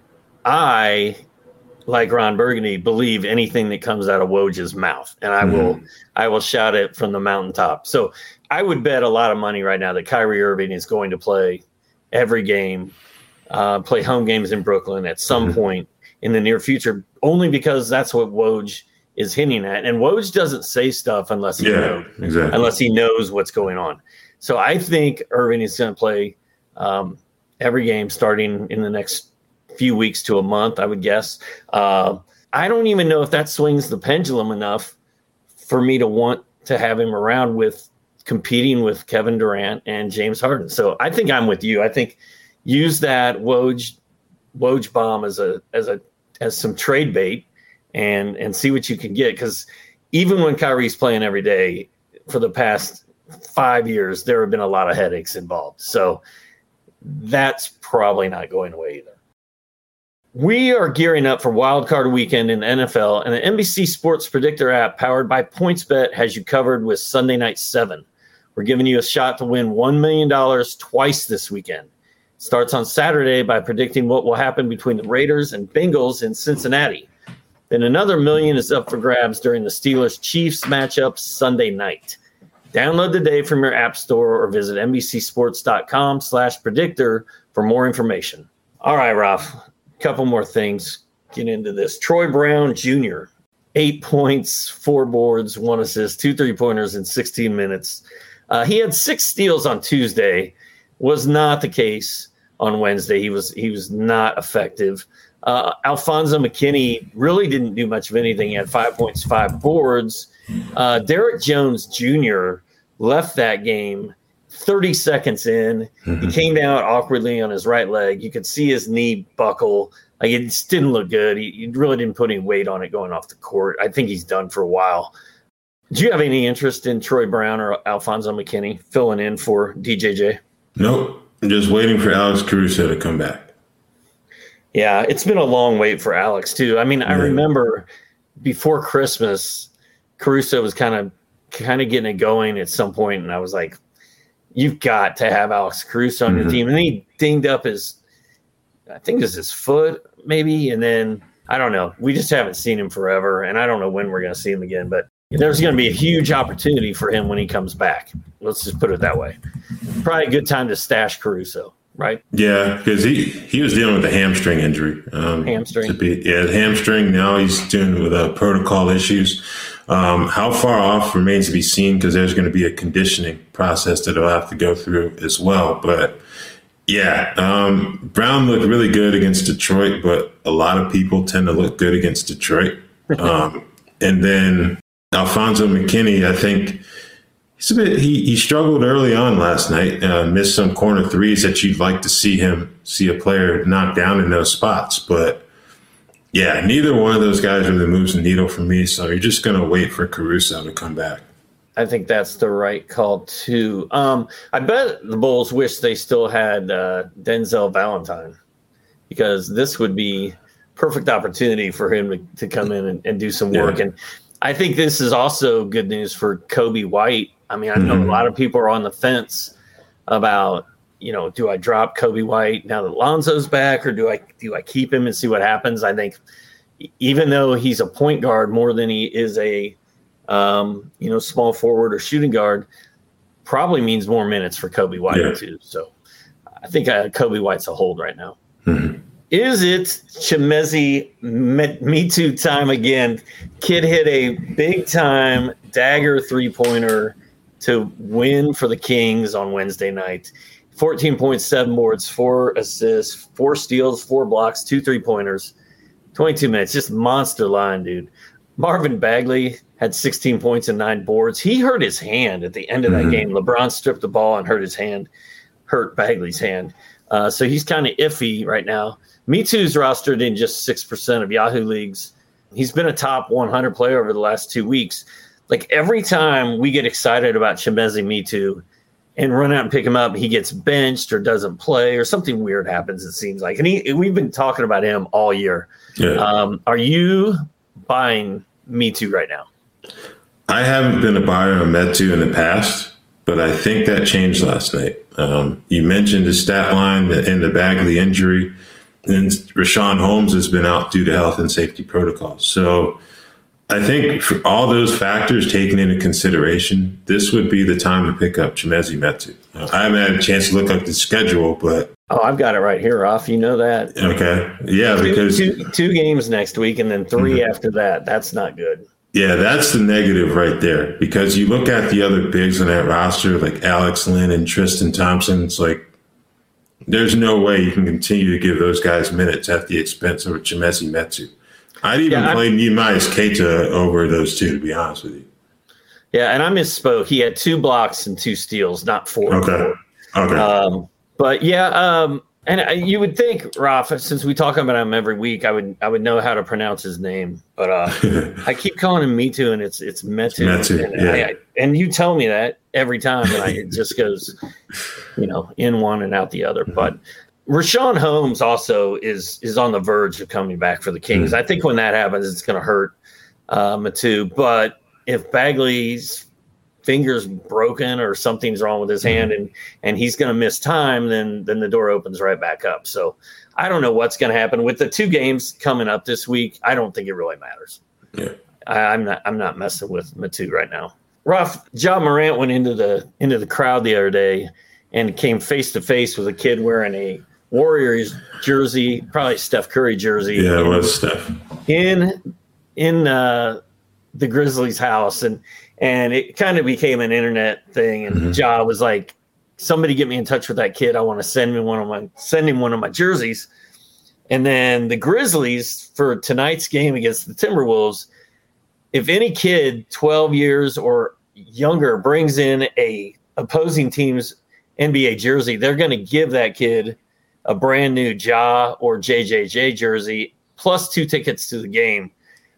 [SPEAKER 2] I, like Ron Burgundy, believe anything that comes out of Woj's mouth, and I
[SPEAKER 3] Mm-hmm.
[SPEAKER 2] will, I will shout it from the mountaintop. So I would bet a lot of money right now that Kyrie Irving is going to play every game, uh, play home games in Brooklyn at some
[SPEAKER 3] Mm-hmm.
[SPEAKER 2] point in the near future, only because that's what Woj is hinting at. And Woj doesn't say stuff unless he
[SPEAKER 3] Yeah,
[SPEAKER 2] knows,
[SPEAKER 3] exactly.
[SPEAKER 2] unless he knows what's going on. So I think Irving is going to play um, every game starting in the next few weeks to a month, I would guess. Uh, I don't even know if that swings the pendulum enough for me to want to have him around with competing with Kevin Durant and James Harden. So I think I'm with you. I think use that Woj Woj bomb as a as a as some trade bait and and see what you can get. Because even when Kyrie's playing every day for the past five years, there have been a lot of headaches involved. So that's probably not going away either. We are gearing up for Wild Card Weekend in the N F L, and the N B C Sports Predictor app powered by PointsBet has you covered with Sunday Night seven. We're giving you a shot to win one million dollars twice this weekend. It starts on Saturday by predicting what will happen between the Raiders and Bengals in Cincinnati. Then another million is up for grabs during the Steelers-Chiefs matchup Sunday night. Download today from your app store or visit NBCsports.com slash predictor for more information. All right, Ralph. Couple more things. Get into this. Troy Brown Junior Eight points, four boards, one assist, two three-pointers in sixteen minutes. Uh, he had six steals on Tuesday. Was not the case on Wednesday. He was he was not effective. Uh, Alfonso McKinney really didn't do much of anything. He had five points, five boards. Uh, Derek Jones Junior left that game thirty seconds in.
[SPEAKER 3] Mm-hmm.
[SPEAKER 2] He came down awkwardly on his right leg. You could see his knee buckle. Like, it just didn't look good. He, he really didn't put any weight on it going off the court. I think he's done for a while. Do you have any interest in Troy Brown or Alfonso McKinney filling in for D J J?
[SPEAKER 3] Nope. I'm just waiting for Alex Caruso to come back.
[SPEAKER 2] Yeah, it's been a long wait for Alex, too. I mean, I
[SPEAKER 3] Yeah.
[SPEAKER 2] remember before Christmas, Caruso was kind of kind of getting it going at some point, and I was like, you've got to have Alex Caruso on
[SPEAKER 3] Mm-hmm.
[SPEAKER 2] your team. And then he dinged up his, I think it's his foot, maybe. And then, I don't know. We just haven't seen him forever, and I don't know when we're going to see him again. But there's going to be a huge opportunity for him when he comes back. Let's just put it that way. Probably a good time to stash Caruso, right?
[SPEAKER 3] Yeah, because he, he was dealing with a hamstring injury. Um,
[SPEAKER 2] Hamstring.
[SPEAKER 3] to be- yeah, hamstring. Now he's dealing with uh, protocol issues. Um, how far off remains to be seen because there's going to be a conditioning process that he'll have to go through as well. But yeah, um, Brown looked really good against Detroit, but a lot of people tend to look good against Detroit. Um, and then Alfonso McKinney, I think he's a bit, he, he struggled early on last night, uh, missed some corner threes that you'd like to see him, see a player knock down in those spots. But yeah, neither one of those guys really moves the needle for me. So you're just going to wait for Caruso to come back.
[SPEAKER 2] I think that's the right call, too. Um, I bet the Bulls wish they still had uh, Denzel Valentine, because this would be perfect opportunity for him to, to come in and, and do some work.
[SPEAKER 3] Yeah.
[SPEAKER 2] And I think this is also good news for Kobe White. I mean, I know
[SPEAKER 3] Mm-hmm.
[SPEAKER 2] a lot of people are on the fence about, you know, do I drop Kobe White now that Lonzo's back, or do I do I keep him and see what happens? I think even though he's a point guard more than he is a um, you know, small forward or shooting guard, probably means more minutes for Kobe White
[SPEAKER 3] Yeah.
[SPEAKER 2] too. So I think uh, Kobe White's a hold right now.
[SPEAKER 3] Mm-hmm.
[SPEAKER 2] Is it Chemezi Me, Me Too time again? Kid hit a big time dagger three pointer to win for the Kings on Wednesday night. fourteen point seven boards, four assists, four steals, four blocks, two three pointers, twenty-two minutes. Just monster line, dude. Marvin Bagley had sixteen points and nine boards. He hurt his hand at the end of that mm-hmm. game. LeBron stripped the ball and hurt his hand, hurt Bagley's hand. Uh, so he's kind of iffy right now. Me Too's rostered in just six percent of Yahoo leagues. He's been a top one hundred player over the last two weeks. Like every time we get excited about Chimezie Me Too and run out and pick him up, he gets benched or doesn't play or something weird happens, it seems like. And he, we've been talking about him all year. Yeah. Um, are you buying Me Too right now?
[SPEAKER 3] I haven't been a buyer of Metu in the past, but I think that changed last night. Um, you mentioned the stat line and the Bagley injury. And Richaun Holmes has been out due to health and safety protocols. So I think for all those factors taken into consideration, this would be the time to pick up Chimezie Metu. Uh, I haven't had a chance to look up the schedule, but
[SPEAKER 2] oh, I've got it right here, Ralph. You know that.
[SPEAKER 3] Okay. Yeah,
[SPEAKER 2] two,
[SPEAKER 3] because
[SPEAKER 2] two, two games next week and then three mm-hmm. after that. That's not good.
[SPEAKER 3] Yeah, that's the negative right there. Because you look at the other bigs on that roster, like Alex Lynn and Tristan Thompson, it's like, there's no way you can continue to give those guys minutes at the expense of Chimezie Metu. I'd even yeah, play Neemias Queta over those two, to be honest with you.
[SPEAKER 2] Yeah, and I misspoke. He had two blocks and two steals, not four.
[SPEAKER 3] Okay. Okay.
[SPEAKER 2] Um, but yeah, um, and I, you would think, Raf, since we talk about him every week, I would I would know how to pronounce his name. But uh, I keep calling him Me Too, and it's it's Metu.
[SPEAKER 3] Metu,
[SPEAKER 2] and,
[SPEAKER 3] yeah.
[SPEAKER 2] I, I, and you tell me that every time, and I, it just goes, you know, in one and out the other. Mm-hmm. But Richaun Holmes also is is on the verge of coming back for the Kings. Mm-hmm. I think when that happens, it's going to hurt uh, Metu. But if Bagley's finger's broken or something's wrong with his hand and and he's going to miss time, then then the door opens right back up. So I don't know what's going to happen with the two games coming up this week. I don't think it really matters.
[SPEAKER 3] Yeah,
[SPEAKER 2] I, I'm not I'm not messing with Metu right now. Ruff, Ja Morant went into the into the crowd the other day and came face to face with a kid wearing a Warriors jersey, probably Steph Curry jersey.
[SPEAKER 3] Yeah, it was Steph
[SPEAKER 2] in in uh, the Grizzlies' house, and and it kind of became an internet thing. And mm-hmm. Ja was like, "Somebody get me in touch with that kid. I want to send me one of my send him one of my jerseys." And then the Grizzlies for tonight's game against the Timberwolves, if any kid twelve years or younger brings in a opposing team's N B A jersey, they're going to give that kid a brand new Ja or J J J jersey plus two tickets to the game.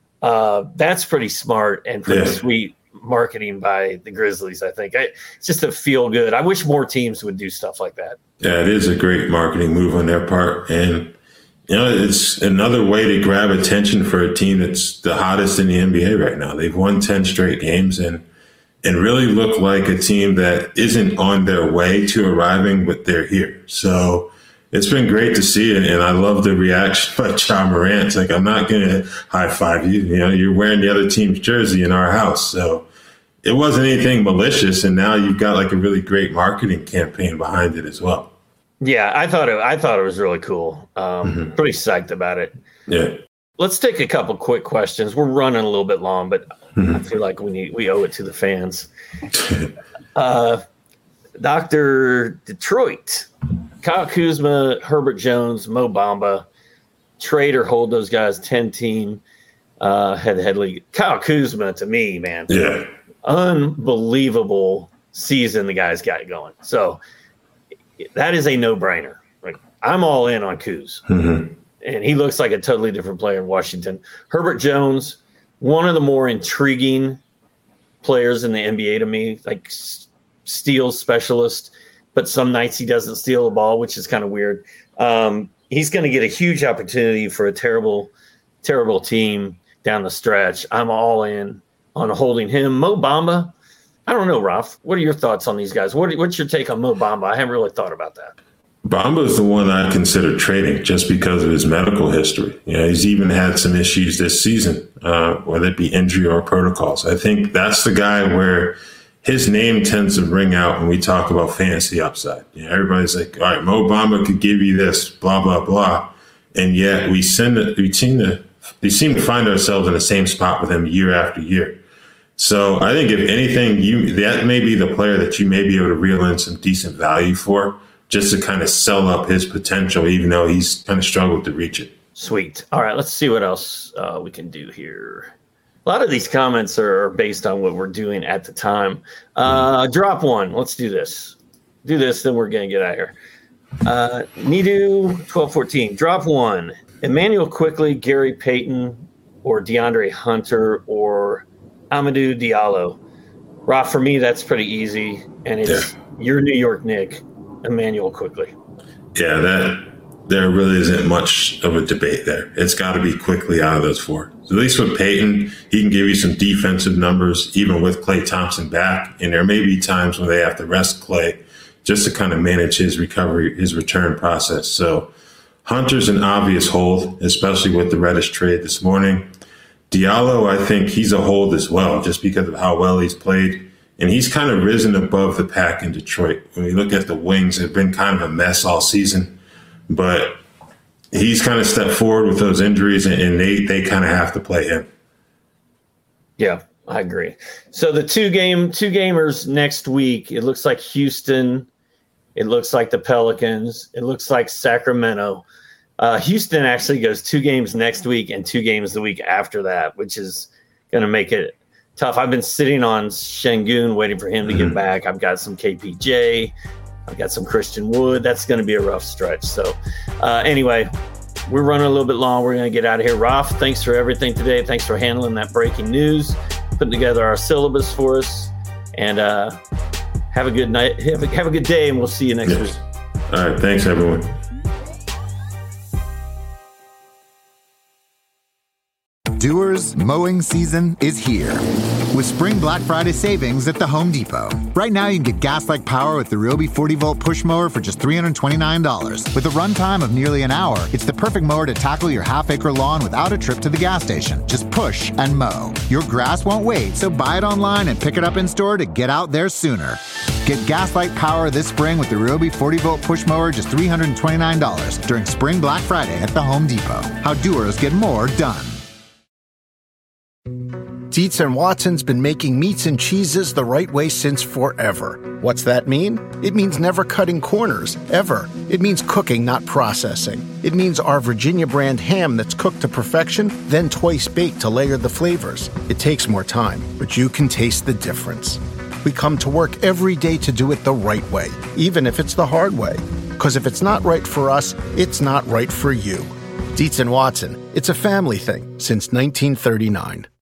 [SPEAKER 2] Uh, that's pretty smart and pretty yeah. sweet marketing by the Grizzlies, I think. I, it's just a feel good. I wish more teams would do stuff like that.
[SPEAKER 3] Yeah, it is a great marketing move on their part. And, you know, it's another way to grab attention for a team that's the hottest in the N B A right now. They've won ten straight games and and really look like a team that isn't on their way to arriving, but they're here. So it's been great to see it, and I love the reaction by Ja Morant. It's like, I'm not going to high-five you. You know, you're wearing the other team's jersey in our house. So it wasn't anything malicious, and now you've got like a really great marketing campaign behind it as well.
[SPEAKER 2] Yeah, I thought it. I thought it was really cool. Um, mm-hmm. Pretty psyched about it.
[SPEAKER 3] Yeah.
[SPEAKER 2] Let's take a couple quick questions. We're running a little bit long, but mm-hmm. I feel like we need we owe it to the fans. uh, Doctor Detroit, Kyle Kuzma, Herbert Jones, Mo Bamba, trade or hold those guys. ten team uh, head-to-head league. Kyle Kuzma, to me, man,
[SPEAKER 3] yeah,
[SPEAKER 2] unbelievable season the guy's got going. So that is a no-brainer. Like, I'm all in on Kuz.
[SPEAKER 3] Mm-hmm.
[SPEAKER 2] And he looks like a totally different player in Washington. Herbert Jones, one of the more intriguing players in the N B A to me, like steals specialist, but some nights he doesn't steal the ball, which is kind of weird. Um, he's going to get a huge opportunity for a terrible, terrible team down the stretch. I'm all in on holding him. Mo Bamba, I don't know, Ralph. What are your thoughts on these guys? What, what's your take on Mo Bamba? I haven't really thought about that.
[SPEAKER 3] Bamba is the one I consider trading just because of his medical history. You know, he's even had some issues this season, uh, whether it be injury or protocols. I think that's the guy where his name tends to ring out when we talk about fantasy upside. You know, everybody's like, all right, Mo Bamba could give you this, blah, blah, blah. And yet we, send it, we, seem to, we seem to find ourselves in the same spot with him year after year. So I think if anything, you that may be the player that you may be able to reel in some decent value for, just to kind of sell up his potential, even though he's kind of struggled to reach it.
[SPEAKER 2] Sweet. All right, let's see what else uh, we can do here. A lot of these comments are based on what we're doing at the time. Uh, drop one. Let's do this. Do this, then we're going to get out of here. Uh, Nidu twelve fourteen. Drop one. Emmanuel Quickly, Gary Payton, or DeAndre Hunter, or Amadou Diallo. Rob, for me, that's pretty easy. And it's yeah. your New York Knick, Emmanuel Quickly.
[SPEAKER 3] Yeah, that there really isn't much of a debate there. It's got to be Quickly out of those four. So at least with Payton, he can give you some defensive numbers, even with Klay Thompson back. And there may be times when they have to rest Klay just to kind of manage his recovery, his return process. So Hunter's an obvious hold, especially with the Reddish trade this morning. Diallo, I think he's a hold as well, just because of how well he's played. And he's kind of risen above the pack in Detroit. When we look at the wings, they've been kind of a mess all season. But he's kind of stepped forward with those injuries, and they, they kind of have to play him.
[SPEAKER 2] Yeah, I agree. So the two game two gamers next week, it looks like Houston, it looks like the Pelicans, it looks like Sacramento. Uh, Houston actually goes two games next week and two games the week after that, which is going to make it tough. I've been sitting on Şengün waiting for him to get back. I've got some K P J. I've got some Christian Wood. That's going to be a rough stretch. So uh, anyway, we're running a little bit long. We're going to get out of here. Raf, thanks for everything today. Thanks for handling that breaking news, putting together our syllabus for us. And uh, have a good night. Have a, have a good day, and we'll see you next yes. week.
[SPEAKER 3] All right. Thanks, everyone.
[SPEAKER 4] Doers, mowing season is here. With Spring Black Friday savings at the Home Depot. Right now, you can get gas-like power with the Ryobi forty volt push mower for just three hundred twenty-nine dollars. With a runtime of nearly an hour, it's the perfect mower to tackle your half-acre lawn without a trip to the gas station. Just push and mow. Your grass won't wait, so buy it online and pick it up in store to get out there sooner. Get gas-like power this spring with the Ryobi forty volt push mower just three hundred twenty-nine dollars during Spring Black Friday at the Home Depot. How doers get more done.
[SPEAKER 5] Dietz and Watson's been making meats and cheeses the right way since forever. What's that mean? It means never cutting corners, ever. It means cooking, not processing. It means our Virginia brand ham that's cooked to perfection, then twice baked to layer the flavors. It takes more time, but you can taste the difference. We come to work every day to do it the right way, even if it's the hard way. Because if it's not right for us, it's not right for you. Dietz and Watson, it's a family thing since nineteen thirty-nine.